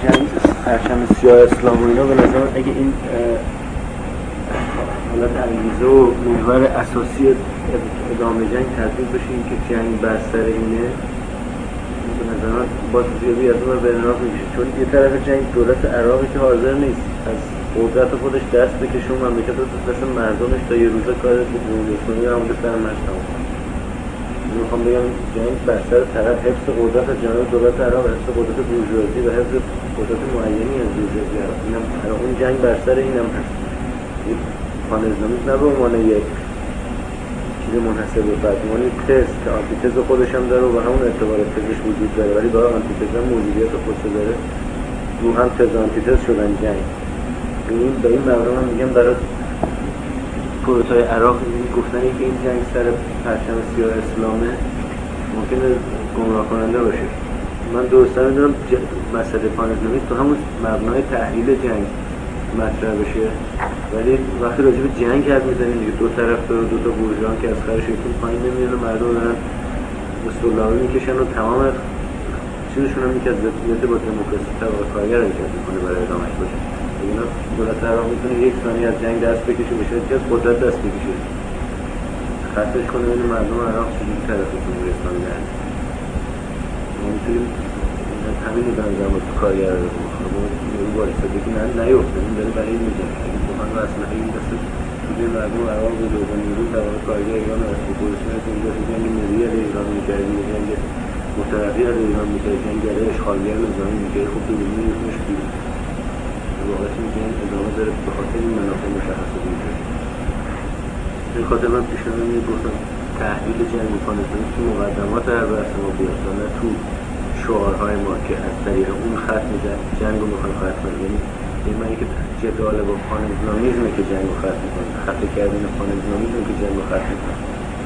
جنگ پرچم سیاه اسلام و اینا به نظر اگه این حالت انگیزه و محور اساسی ادامه جنگ تبدیل بشه این که جنگ بر سر اینه، به نظر من باز زیادی از اون برنامه میشه، چون یه طرف جنگ دولت عراقی که حاضر نیست از قدرت خودش دست بکشه و مملکت رو دست مردمش تا یه روزه کار جمهوری اسلامی رو همونجا سرمش تمام کنه. میخوام بگم جنگ بر سر طرف حفظ قدرت جانب دولت عراق، حفظ قدرت بورژوازی و حفظ قدرت معینی از بورژوازی عراق، اینم اون جنگ بر سر اینم هست. خانه اسلامیست نه به عنوان یک چیز منحصر به فرد، عنوان یک تز که آنتیتز خودش هم داره و همون اعتبار تزش وجود داره، ولی با آنتیتز هم موجودیت خودش داره، رو هم تز آنتیتز شدن جنگ. این به این مبنا من میگم برای پروتای عراق گفتنی که این جنگ سر پرچم سیاه اسلامه ممکنه گمراه کننده باشه. من درسته میدونم مسئله پان اسلامیست تو همون مبنای تحلیل جنگ مطرح بشه، ولی وقتی راجع به جنگ حرف میزنیم دیگه دو طرف داره، دو تا بورژوان که از خرششون پایین نمیان و مردم دارن مستقلامی میکشن و تمام چیزشون هم میکرد ضدیت با دموکراسی طبقه کارگر حرکت میکنه برای ادامهش باشه. اینا دولت عراق میتونه یک ثانیه از جنگ دست بکشه، بشه که از قدرت دست بکشه، خطش کنه بین مردم عراق چجوری طرف جمهوری اسلامی دارن. ما میتونیم همین رو بنظرم با کارگر رو این باعثه بگی نیفته، این داره برای این میجنه اگه بخوان و اصلا این دست توی مردم عراق به دوزن نیرو طبقه کارگر ایران و رسل پولشون از این دست جنگ ملی علیه ایران میکردی، جنگ مترقی علیه ایران میکردی، جنگ علیه اشغالگر نظامی میکردی، خب دوزنی نیروش بیرون واقعی میگن ادامه داره به خاطر این منافع مشخص بوده. این خاطر من پیشنهاد میگفتم تحلیل جنگ میکنستانی تو مقدمات هر بحث ما بیاد و نه تو شعارهای ما که از طریق اون ختم جنگ رو میخوایم ختم کنیم. این معنی که جدال با پان اسلامیزمه که جنگ رو ختم میکنه، خطه کردن پان اسلامیزمه که جنگ رو ختم میکنه.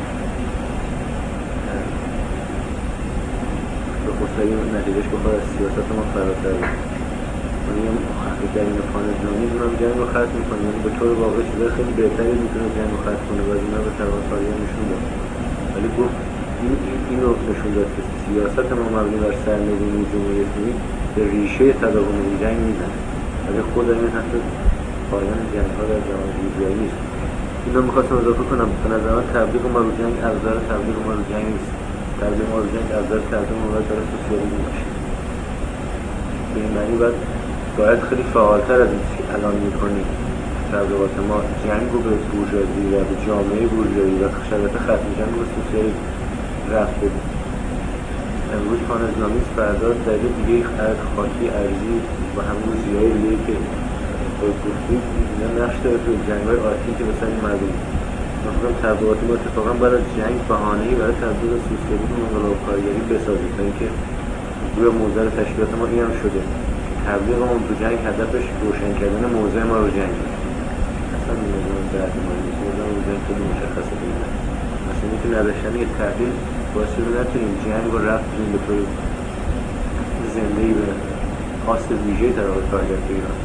به خصوصی نتیجهش بخواد از سیاست ما فراتر بود. میگم خطه کردن پان اسلامیزم هم جنگ رو ختم میکنه، یعنی به طور واقعی چیزای خیلی بهتری میتونه جنگ رو ختم کنه و از اینا به طبقه‌کاریا نشون داد. ولی گفت اینو نشون داد که سیاست ما مبنی بر سرنگونی جمهوری اسلامی به ریشه تداوم این جنگ میزنه، ولی خود این حتی پایان جنگ‌ها در جهان بورژوایی نیست. اینو می‌خواستم اضافه کنم، به نظر من تبلیغ ما رو جنگ ابزار تبلیغ ما رو جنگ نیست، تبلیغ ما رو جنگ ابزار تبلیغ ما رو برای سوسیالیسم باشه. به این معنی باید خیلی فعالتر از این که الان می‌کنیم تبلیغات ما جنگ رو به بورژوازی و به جامعه بورژوایی و شرایط ختم جنگ رو به سوسیالیسم رفت بدیم. امروز پان اسلامیست فردا دلیل دیگه خاکی ارزی و همون زیایی دیگه که باید گفتیم اینا نقش داره توی جنگ‌های آتی که مثلا این مردم مثلا تبلیغات ما اتفاقا برای جنگ بهانه‌ای برای تبلیغ سوسیالیسم و انقلاب کارگری بسازید، تا اینکه روی موضع تشکیلات ما این هم شده تبلیغ ما تو جنگ هدفش روشن کردن موضع ما رو جنگ اصلا می‌دونم درد ما نیست، موضع رو جنگ تو مشخصه بگیرن مثلا میتونه نداشتن یه تحلیل باعثی رو نتونیم جنگ رو رفت کنیم به طور زندهی به خواست ویژه طبقه کارگر تو ایران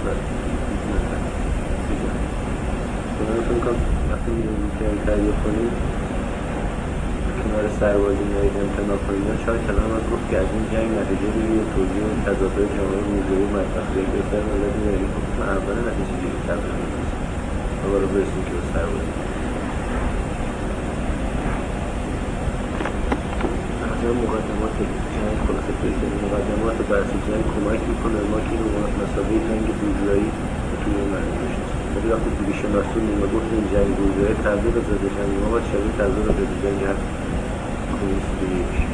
بنابراین فکر می‌کنم وقتی می‌دونیم که این تحلیل کنیم کنار سربازی میایید امتناع کنیم شاید کلام از گفت که از این جنگ نتیجه بگیریم و توضیح و تضادهای جامعه بورژوایی مطرح کنیم که بهتر ملت می‌بریم من اول نتیجه گیری تبلیغ می‌کنیم و بالا برسیم که به سربازی مقدمات جنگ خلاصه پیشنهاد مقدمات بحث جنگ کمک میکنه ما که اینو مسابقه جنگ بورژوایی توی مردم داشتیم، ولی وقتی دیگه شناسونیم و گفتیم جنگ بورژوایی تبلیغ ضد جنگ ما باید شبیه تبلیغ ضد جنگ هر کمونیستی دیگه بشیم.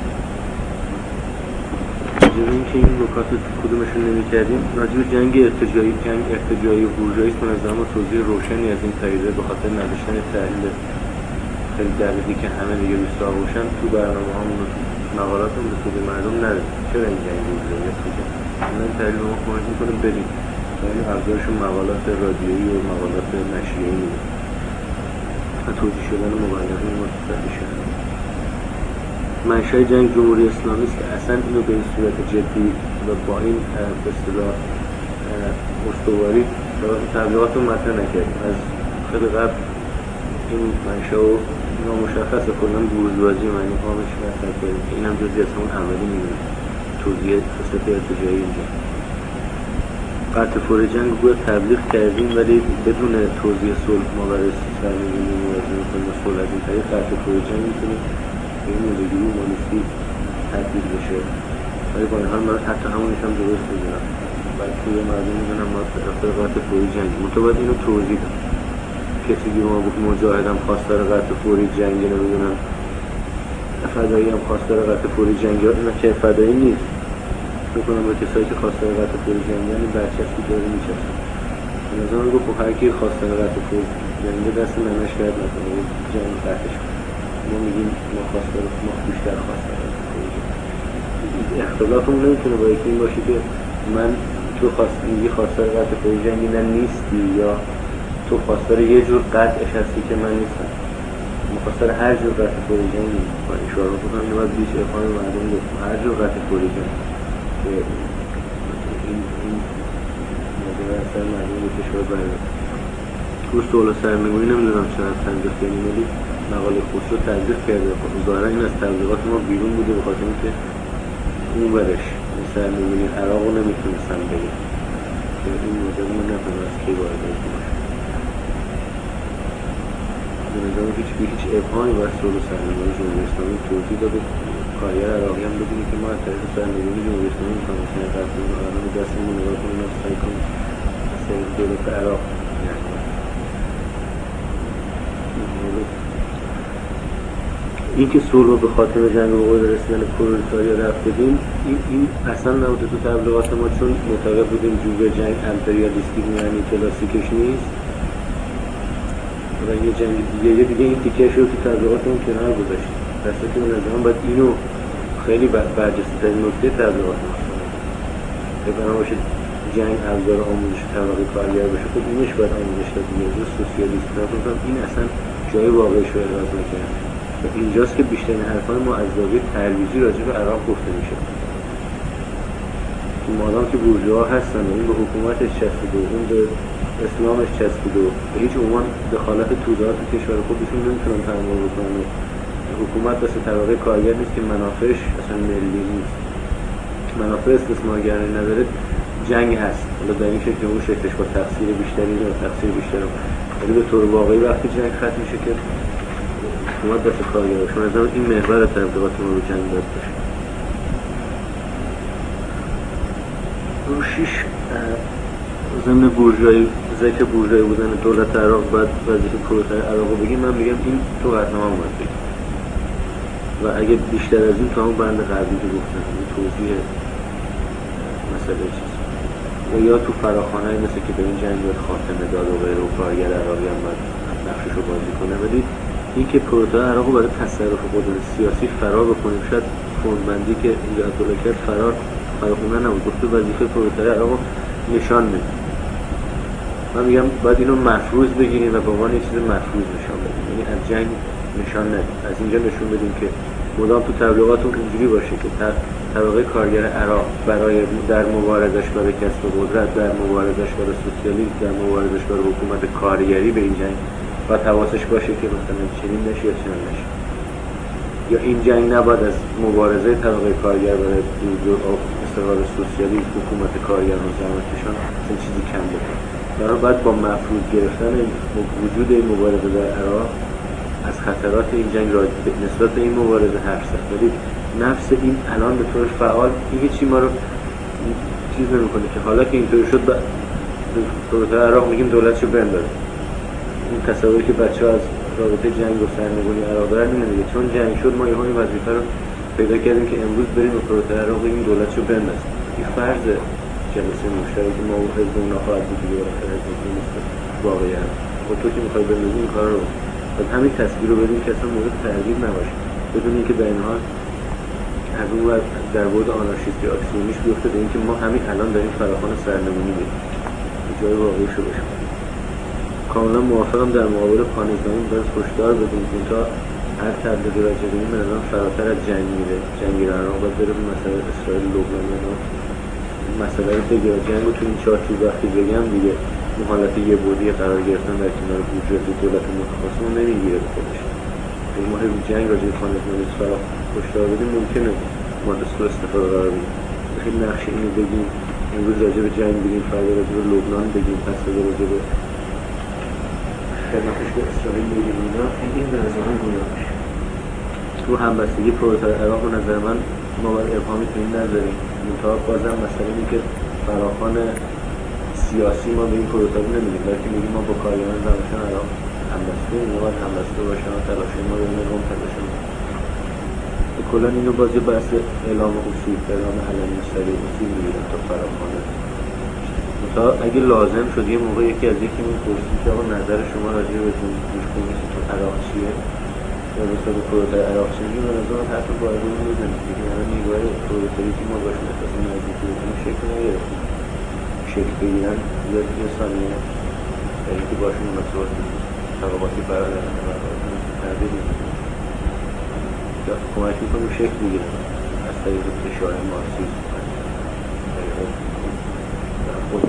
راجع به اینکه این نکات کدومشون نمی‌کردیم راجع به جنگ ارتجاعی و بورژوایی به نظر ما توضیح روشنی از این پدیده به خاطر نداشتن تحلیل خیلی دقیقی که همه دیگه روستا باشن تو برنامه‌هامون مقالاتون به خود مردم نده چرا این جنگ بورژوایی است که این تحلیل ما کمک می‌کنه بریم و این ابزارشون مقالات رادیویی و مقالات نشریه‌ای میده و توضیح شدن مبالغه متفاوتی شدن. منشأ جنگ جمهوری اسلامی است که اصلا اینو به این صورت جدی و با این به اصطلاح استواری تبلیغاتون مطرح نکردیم. از خیلی قبل این منشأ و نامشخص کلا بورژوازی معنی قامش مطرح کردیم که این هم جزئی از همون عملی می‌بینه توضیح خصلت ارتجاعی اینجا. قطع فوری جنگ رو تبلیغ کردیم ولی بدون توضیح صلح ما برای سرنگونی مبارزه می‌کنیم با صلح از این طریق قطع فوری جنگ می‌تونه به این مدگیری اومانیستی تبدیل بشه ولی با این حال من حتی همونش هم درست می‌دونم بعد توی مردم می‌دونم ما طرفدار قطع فوری جنگ باید اینو توضیح دم کسی که ما بود مجاهدم خواستار قطع فوری جنگ نمی‌دونم فدایی هم خواستار قطع فوری جنگ اینا که فدایی نیست بکنم با کسایی که خواستار قطع فوری جنگ یعنی برچسبی داره میچسبه به نظر من گفت هر کی خواستار قطع فوری جنگ دست نمش کرد نکنه جنگ قطعش ما میگیم ما خواستار ما بیشتر خواستار قطع فوری جنگ اختلافمون نمیتونه با یکی این باشه که من تو میگی خواستار قطع فوری جنگی نه نیستی یا تو خواستار یه جور قطعش هستی که من نیستم مخواستار هر جور قطع فوری جنگی با اشاره بکنم اینو باید بیش افهام مردم گفتم هر جور قطع فوری جنگ که این موضوع اثر مردم به کشور برده تو صلح و سرنگونی نمیدونم چقدر تنظیف کنیم ولی مقاله خسرو تنظیف کرده ظاهرا این از تبلیغات ما بیرون بوده به خاطر اینکه اون برش سرنگونی عراق رو نمیتونستم بگیم که این موضوع من نفهم از کی وارد باشه به نظرم هیچ ابهامی باید صلح و سرنگونی جمهوری اسلامی توضیح داده کارگر عراقی هم ببینی که ما از طریق سرنگونی جمهوری اسلامی می‌خوایم مثلا قدرمون الان دستمون نگاه کنیم از سعی کنیم از طریق دولت عراق این که صلح رو به خاتمه جنگ و قدر رسیدن پرولتاریا رفت بدیم این اصلا نبوده تو تبلیغات ما چون معتقد بودیم جوجه جنگ امپریالیستی یعنی کلاسیکش نیست و یه جنگ دیگه این تیکه‌اش رو تو تبلیغاتمون کنار گذاشتیم درسته که من نظرم باید اینو خیلی برجسته‌ترین نکته تبلیغات ما که بنا باشه جنگ ابزار آموزش طبقه کارگر بشه خب اینش باید آموزش داد دیگه سوسیالیست نکنم این اصلا جای واقعیش رو اعراض نکنه و اینجاست که بیشترین حرفان ما از زاویه ترویجی راجع به عراق گفته میشه که مادام که بورژوا هستن و این به حکومتش چسبیده و اون به اسلامش چسبیده و به هیچ عنوان دخالت تولیدات کشور خودشون نمیتونن تحمل بکنن و حکومت واسه طبقه کارگر نیست که منافعش اصلا ملی نیست منافع استثمارگرایی نداره جنگ هست حالا در این شکل اون شکلش با تقصیر بیشتری یا تقصیر بیشتر ولی به طور واقعی وقتی جنگ ختم میشه که حکومت دست کارگر شما از این محور تبلیغات ما رو جنگ داد باشه روشیش ضمن بورژوایی ذکر بورژوایی بودن دولت عراق بعد وظیفه پرولتار عراق رو بگیم من میگم این تو قطعنامه اومد بگیم و اگه بیشتر از این تو همون بند قبلی که گفتم توضیح مسئله چیز و یا تو فراخوانه مثل که به این جنگ باید خاتمه داد و غیره و کارگر عراقی هم باید نقشش رو بازی کنه ولی این که پرولتار عراق رو برای تصرف قدرت سیاسی فرار بکنیم شاید فوندبندی که اینجا اطلاع کرد فراخوانه نبود گفته وظیفه پرولتار عراق رو نشان بدیم من میگم باید اینو مفروض بگیریم و به عنوان یه چیز مفروض نشان بدیم یعنی از جنگ نشان ندیم از اینجا نشون بدیم که مدام تو تبلیغاتون اینجوری باشه که طبقه کارگر عراق برای در مبارزش برای کسب قدرت در مبارزش برای سوسیالیسم در مبارزش برای حکومت کارگری به این جنگ باید حواسش باشه که مثلا چنین نشه یا چنین نشه یا این جنگ نباید از مبارزه طبقه کارگر برای استقلال سوسیالیسم حکومت کارگر و زحمتکشان اصلا چیزی کم بکنه برای باید با مفروض گرفتن وجود این مبارزه در عراق از خطرات این جنگ را نسبت به این مبارزه حرف زد ولی نفس این الان به طور فعال این چی ما رو چیز نمی‌کنه که حالا که اینطور شد پرولتار عراق میگیم دولتشو بندازه این تصوری که بچه‌ها از رابطه جنگ و سرنگونی عراق دارن اینه دیگه چون جنگ شد ما یهو این وظیفه رو پیدا کردیم که امروز بریم به پرولتار عراق بگیم دولتشو بندازه این فرض جلسه مشترکی ما و حزب اونا خواهد بود دیگه بالاخره حزب نیست واقعا و تو که می‌خوای بندازی این کار رو باید همین تصویر رو بدیم که اصلا مورد تردید نباشه بدون اینکه در این حال از اون وقت در بعد آنارشیستی اکسیونیش بیفته به اینکه ما همین الان داریم فراخوان سرنگونی بریم جای واقعی شو بشه کاملا موافقم در مقابل پانیزدانی باید هشدار بدیم که تا هر تبلیغی راجع به این الان فراتر از جنگ میره جنگی رو عراق باید بره به مسئله اسرائیل لبنان اینا مسئله رو بگیره جنگ رو تو این چارچوب وقتی بگم دیگه اون حالت یه بعدی قرار گرفتن در کنار بورژوازی دولت متخاصم رو نمیگیره به خودش اگه ما روی جنگ راجع به پانیزدانی هشدار بدیم ممکنه ما دستور استفاده قرار بدیم خیلی نقش اینو بگیم امروز راجع به جنگ بگیم، فردا راجع به لبنان بگیم، پس فردا راجع به خدمتش به اسرائیل بگیم، اینا این به نظر من گویا میشه. تو همبستگی پروتای عراق به نظر من ما باید ابهامی تو این نذاریم. منتها بازم مسئله اینه که فراخوان سیاسی ما به این پروتای نمیدیم، بلکه میگیم ما با کارگران زمانشان عراق همبسته، اینا باید همبسته باشن و تلاشه ما بین روم تلاشه ما. کلا اینو بازی بحث اعلام اصول، اعلام علنی سریع اصول میگیرن تا فراخوانه. تا اگه لازم شد یه موقع یکی از یکی میپرسید که آقا نظر شما راجع به جمهوری کمونیست تو عراق چیه؟ یا مثلا پروتای عراق چیه؟ به نظر من حتی باید رو میزنید دیگه، یعنی نیروهای پروتایی که ما باشون احساس نزدیکی بکنیم شکل نگرفتیم. شکل بگیرن یه ثانیه در اینکه باشون مسئولات طبقاتی برادرن تردید میکنیم. یا کمک میکنیم شکل بگیرن از طریق فشار مارکسیسم، از طریق خود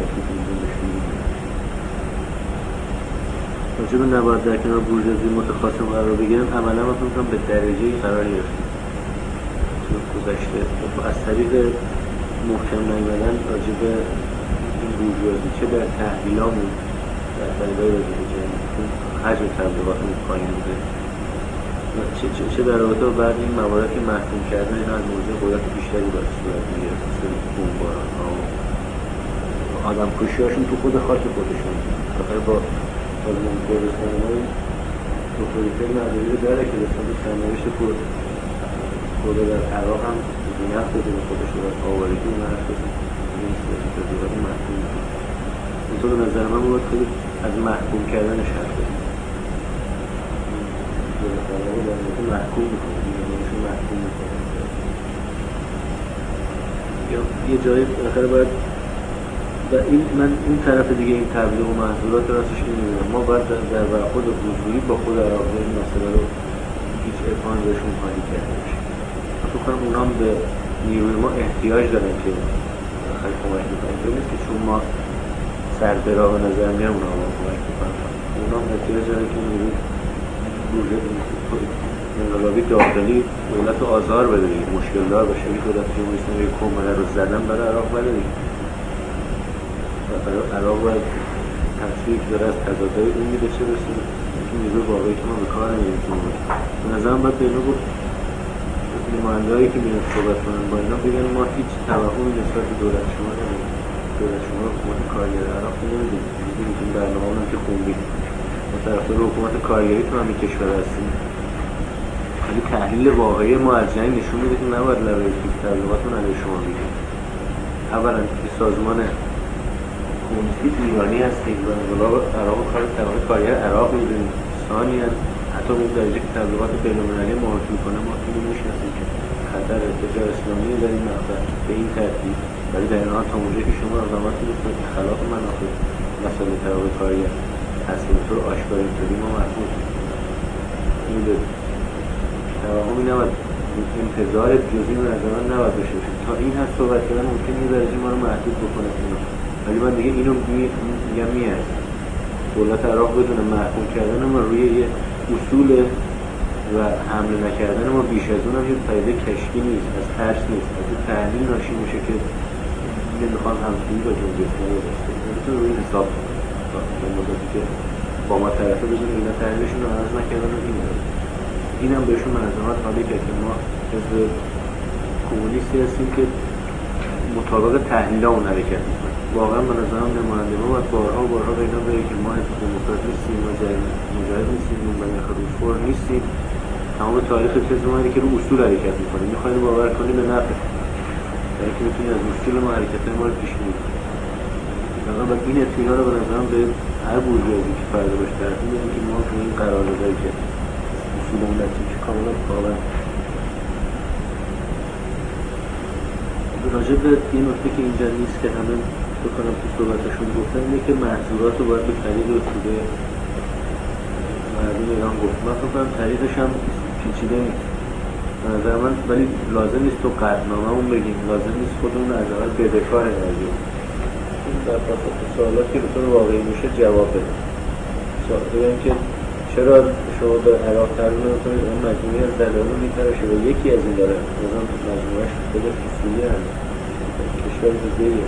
راجع به نباید در کنار بورژوازی متخاصم قرار بگیرن، عملا ما فکر کنم به درجه‌ای قرار گرفتیم تو گذشته از طریق محکم نیامدن راجع به این بورژوازی، چه در تحلیلامون در طریقای راجع به جنگ حجم تبلیغاتمون پایین بوده، چه در رابطه با بعد این موارد که محکوم کردن اینا از موضوع قدرت بیشتری باید صورت میگیره، مثل بمباران‌ها و آدم کشی‌هاشون تو خود خاک خودشون. بخاطر با سازمان کردستان ما این اتوریته مداری رو داره که رسان به سرنوشت خود در عراق هم زینت بده به خودش رو آوارگی اون هست بده این سیاسی تدیرات محکوم میکنه. اینطور به نظر من باید خیلی از محکوم کردنش حرف بزنیم. دولت عراق رو در مورد محکوم میکنه، دیگرانشون محکوم میکنه. یا یه جایی بالاخره باید و من این طرف دیگه این تبلیغ و محضورات راستش این میدونم ما باید در برخورد حضوری با خود عراقی این مسئله رو هیچ ابهام بهشون خالی کرده باشیم. من فکر کنم اونا هم به نیروی ما احتیاج دارن که خیلی کمک میکنن. اینطور نیست که چون ما سربراه به نظر میان اونا ما کمک میکنن، اونا هم احتیاج دارن که نیروی انقلابی داخلی دولت رو آزار بده، مشکل دار باشه. دولت جمهوری اسلامی کمره رو زدن برای عراق بده، برای عراق باید تصویری که داره از تضادهای اون میده چه رسید که نیروی واقعی که ما به کار نمیرسیم. به نظرم باید به اینو گفت نماینده هایی که میرن صحبت کنن با اینا بگن ما هیچ توهمی نسبت به دولت شما نداریم، دولت شما حکومت کارگر عراق نمیدیم، دیدیم که برنامه اونم که خوندیم ما طرفدار حکومت کارگری تو همین کشور هستیم. ولی تحلیل واقعی ما از جنگ نشون میده که نباید لبه تبلیغاتون علیه شما بگیم. اولا که سازمان کمونیستی ایرانی هستیم و انقلاب عراق و کار کارگر عراق می‌دونیم. ثانیاً حتی به درجه که تبلیغات بین‌المللی معرفی می‌کنه ما خیلی می‌شناسیم که خطر ارتجاع اسلامی در این مقطع به این ترتیب، ولی در این حال تا اونجایی که شما اقدامات می‌کنید که خلاف منافع مسائل طبقه کارگر هست به طور آشکار اینطوری ما محکوم این به توهمی نباید انتظار جزئی به نظر من نباید داشته باشیم. تا این حد صحبت کردن ممکن یه درجه ما رو محدود بکنه اینا، ولی من دیگه اینو میگم میارزه دولت عراق بدونه محکوم کردن ما روی یه اصول و حمله نکردن ما بیش از اون هم یه فایده کشفی نیست، از ترس نیست، از یه تحلیل ناشی میشه که نمیخوام همسویی با جمهوری اسلامی داشته نمیتونه روی حساب به مدتی که با ما طرفه بدونه اینا تحلیلشون رو عرض نکردن و این هم بهشون منظمات حالی کرد که ما حزب کمونیستی هستیم که مطابق تحلیل اون حرکت میکنیم. واقعا به نظرم نماینده ما باید بارها به اینا بگه که ما حزب دموکرات نیستیم، مجاهد نیستیم، منبع خروشخور نیستیم. تمام تاریخ حزب ما اینه که رو اصول حرکت میکنیم، میخواین باور کنیم به نفع در اینکه میتونید از اصول ما حرکت‌های ما رو پیش بگیرید. واقعا باید این اطمینان رو به نظرم به هر بورژوازی که فردا باشه طرف میدیم که ما تو این قراردادایی که اصول اون نتیجه کاملا واقعا راجع به این نکته که اینجا نیست که همه بکنم تو صحبتشون گفتن اینه که محضورات رو باید به طریق اصوله مردم ایران گفت. من فکر کنم طریقش هم پیچیده نیست به نظر من، ولی لازم نیست تو قطعنامه اون بگیم، لازم نیست خودمون از اول بدهکار نگیم. این در پاسخ سوالات که به طور واقعی میشه جواب بده. سوال بگیم که چرا شما به عراق ترجمه میکنید اون مجموعی از دلایل میتراشه و یکی از این داره مثلا مجموعهش خود اصولی هست اشکال جزئیه،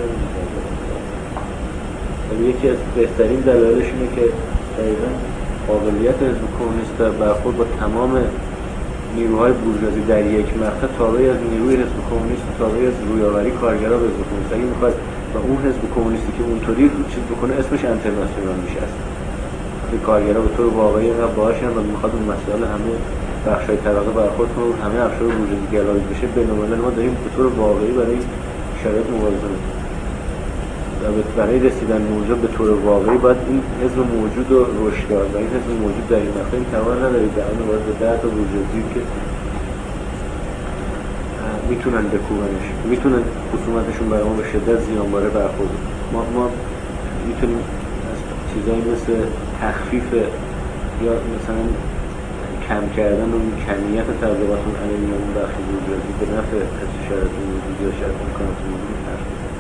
ولی یکی از بهترین دلایلش اینه که دقیقاً قابلیت حزب کمونیست در برخورد با تمام نیروهای بورژوازی در یک مقطع تابعی از نیروی حزب کمونیست و تابعی از رویاوری کارگرا به حزب کمونیست. اگه میخواد و اون حزب کمونیستی که اونطوری چیز بکنه اسمش انترناسیونال میشه. اصلا کارگرا به طور واقعی انقدر باهاشن و میخواد اون مسائل همه بخشای طبقه برخورد کنه و همه افشار بورژوازی گلایید بشه. بین‌الملل ما داریم به طور واقعی برای شرایط مبارزه میکنیم و برای رسیدن به اونجا به طور واقعی باید این حزب موجود و رشدگاه و این حزب موجود در این مقطع این توان نداره در اون وارد به 10 تا بورژوازی که میتونن بکوبنش، میتونن خصومتشون برای ما به شدت زیانباره برخورد. ما میتونیم از چیزایی مثل تخفیف یا مثلا کم کردن و کمیت تبلیغات علیه اون بخش بورژوازی به نفع شرایط موجود یا شرایط امکانات موجود حرف بزنیم.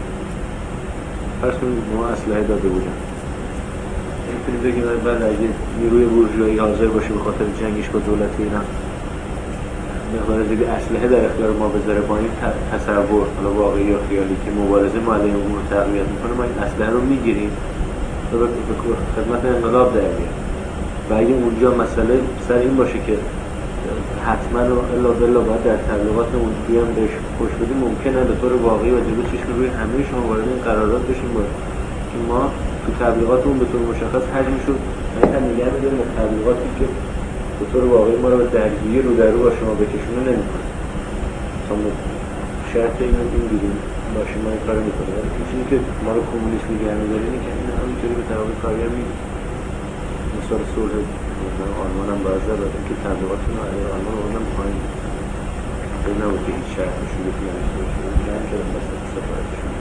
پس ما اسلحه داده بودن، میتونیم بگیم بعد اگه نیروی بورژوایی حاضر باشه به خاطر جنگش با دولت ایران مقدار زیادی اسلحه در اختیار ما بذاره با این تصور حالا واقعی یا خیالی که مبارزه ما علیه اون رو تقویت میکنه، ما این اسلحه رو میگیریم و به خدمت انقلاب در میاریم. و اگه اونجا مسئله سر این باشه که حتما و الا بالله باید در تبلیغاتمون بیان بهش خوش بدیم، ممکنه به طور واقعی و جلو چشم روی همه شما وارد این قرارداد بشیم که ما تو تبلیغاتمون به طور مشخص حجمشو هم نگه می‌داریم و تبلیغاتی که به طور واقعی ما رو به درگیری رو در رو با شما بکشونه نمی‌کنه. تا ما شرط اینو دیدیم باشه ما این کارو می‌کنیم. ولی چیزی که ما رو کمونیست نگه می‌داره اینه که این همینطوری به طبقه کارگر میگه. مثال صلح آلمان هم باید زد که تبلیغاتون رو علیه آلمان آوردن پایین. این نبود که هیچ شرطی شروعی نداشته باشه. جمع شدن بسط سفارتشون.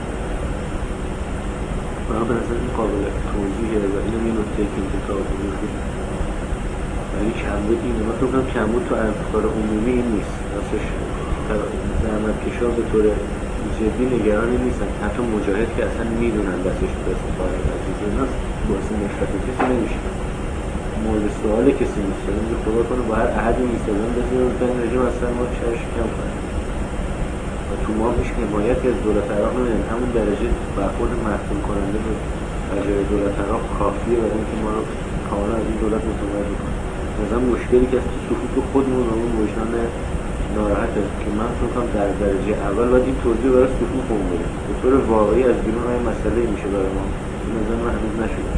بنا به نظر این قابل توضیحه و اینو یه نکته که انتخاب کنید. ولی کمبود اینه. من فکر کنم کمبود تو افکار عمومی این نیست. راستش زحمتکشا به طور جدی نگرانی نیستن. حتی مجاهد که اصلا میدونن دستش به استفاده از ایناست باعث نفرت کسی نمیشه. مورد سوال کسی نیست. اینجا خدا کنه با هر احدی میستادن بزنیم بین رژیم اصلا ما چرش کم کنیم. و تو ما هیچ حمایتی از دولت عراق نمیدن. همون درجه برخورد محکوم کننده به فجایع دولت عراق کافیه برای اینکه ما رو کاملا از این دولت متمایز کنه. مثلا مشکلی که از صفوف خودمون و اون وجدان ناراحته که من فکر کنم در درجه اول باید این توضیح برای صفوفمون بدیم. به طور واقعی از بیرون های مسئله میشه برای ما. این نظر من هنوز نشده.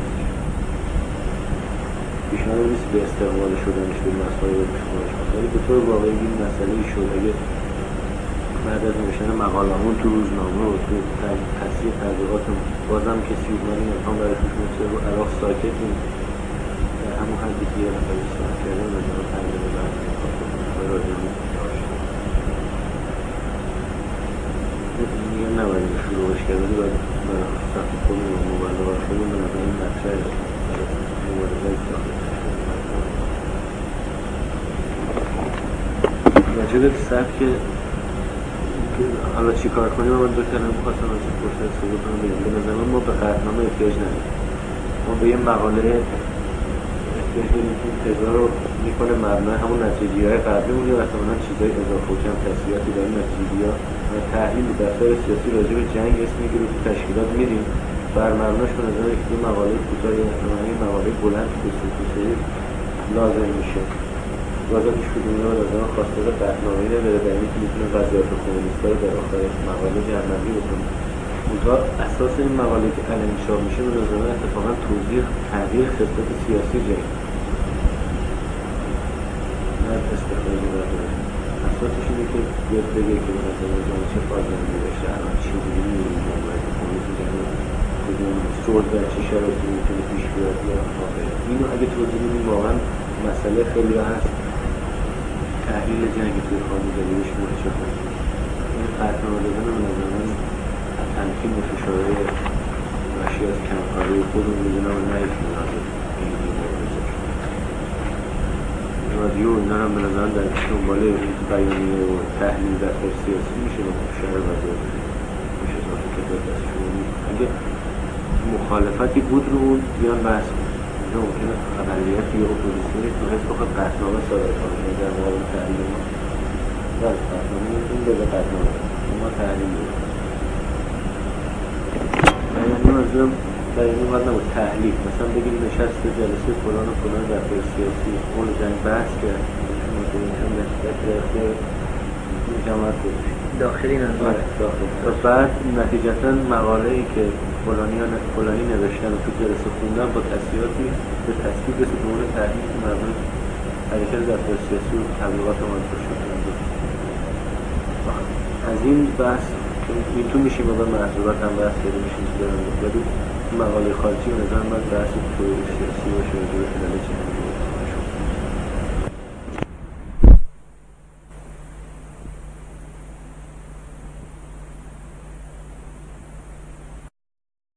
پیشنهاد نیست به استقبال شدنش به مسائل پیشنهادش کنم. ولی به طور واقعی این مسئله شد اگه بعد از نوشتن مقاله‌مون تو روزنامه و تو تصحیح تبلیغاتمون بازم کسی اومد این اتهام برای توش مصر رو عراق ساکت این در همون حدی که یه نفر اصلاح کردن و جناب تنگل برد نکات راجعی داشت میگم نباید این شروعش کرد ولی باید برای سخت خودمون و مبالغه خودمون به نظر این مطرح مبارزه داخل راجع به سبک حالا چی کار کنیم من دو کلمه می‌خواستم از این فرصت استفاده کنم بگم. به نظر من ما به قطعنامه احتیاج نداریم. ما به یه مقاله احتیاج داریم که این تزا رو میکنه مبنای همون نتیجه‌های قبلیمون یا احتمالاً چیزای اضافه و کم تسلیحاتی در این نتیجه‌ها و تحلیل دفتر سیاسی راجع به جنگ اسم میگیره تو تشکیلات میریم بر مبناش به نظر یک مقاله کوتاه یا احتمالاً یه مقاله بلند که توسعه لازم میشه. بازم هیچ کدوم اینا به نظرم خواستار قطعنامه‌ای نداره در اینکه میتونه وضعیت کمونیست‌ها رو در آخر مقاله جمع‌بندی بکنه. منتها اساس این مقاله که الان چاپ میشه به نظر من اتفاقا توضیح تغییر خطط سیاسی جنگ نه استخراج مقاله. اساسش اینه که بیاد بگه که به نظر من چه فاجعه‌ای داشته الان چی جوری می‌مونه کمونیسم جنگ کدوم صلح در چه شرایطی میتونه پیش بیاد یا واقعا اینو اگه توضیح بدیم واقعا مسئله خیلی هست. تحلیل جنگ توی خانوادگیش مشخصه. این قطعنامه دادن به نظر من تمکین و فشارهای ناشی از کمکاری خودمون می‌دونم و نه یک مناظر اینی مبارزه رادیو اینا هم به نظر در دنبال بیانیه و تحلیل دفتر سیاسی میشه و شهر وضعیت میشه اضافه کتاب دستشون اگه مخالفتی بود رو بیان بحث کنیم. ممکنه اقلیت یا اپوزیسیونی تو حس بخواد قطعنامه صادر کنه در مقابل تحلیل ما. بله قطعنامه این بده قطعنامه ما تحلیل بود. منظورم در این اومد نبود تحلیل، مثلا بگیم نشست جلسه فلان و فلان رفتار سیاسی اون جنگ بحث کرد مثلا نسبت به اختیار این جماعت بودش داخلی نظر و بعد نتیجتا مقاله‌ای که فلانی نوشتن و تو جلسه خوندن با تصحیحاتی به تصویب رسید به عنوان تحلیل که مردم حرکت رفتار سیاسی و تبلیغات منظور شد. از این بحث این تو میشیم و به محضورات هم بحث کرده میشیم ولی مقاله خارجی به نظر من بحث توی سیاسی باشه و جوی خلاله چه